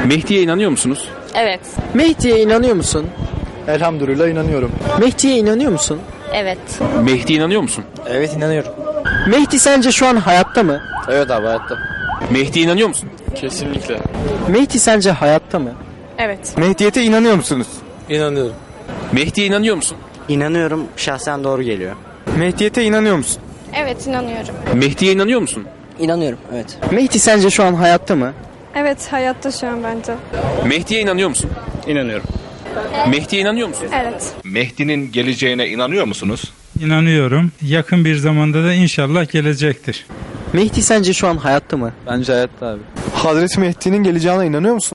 Mehdi'ye inanıyor musunuz? Evet. Mehdi'ye inanıyor musun? Elhamdülillah inanıyorum. Mehdi'ye inanıyor musun? Evet. Mehdi'ye inanıyor musun? Evet inanıyorum. Mehdi sence şu an hayatta mı? Evet abi hayatta. Mehdi'ye inanıyor musun? Kesinlikle. Mehdi sence hayatta mı? Evet. Mehdiyete inanıyor musunuz? İnanıyorum. Mehdi'ye inanıyor musun? İnanıyorum, şahsen doğru geliyor. Mehdiyete inanıyor musun? Evet, inanıyorum. Mehdi'ye inanıyor musun? İnanıyorum, evet. Mehdi sence şu an hayatta mı? Evet, hayatta şu an bence. Mehdi'ye inanıyor musun? İnanıyorum. Mehdi'ye inanıyor musun? Evet. Mehdi'nin geleceğine inanıyor musunuz? İnanıyorum. Yakın bir zamanda da inşallah gelecektir. Mehdi sence şu an hayatta mı? Bence hayatta abi. Hazreti Mehdi'nin geleceğine inanıyor musun?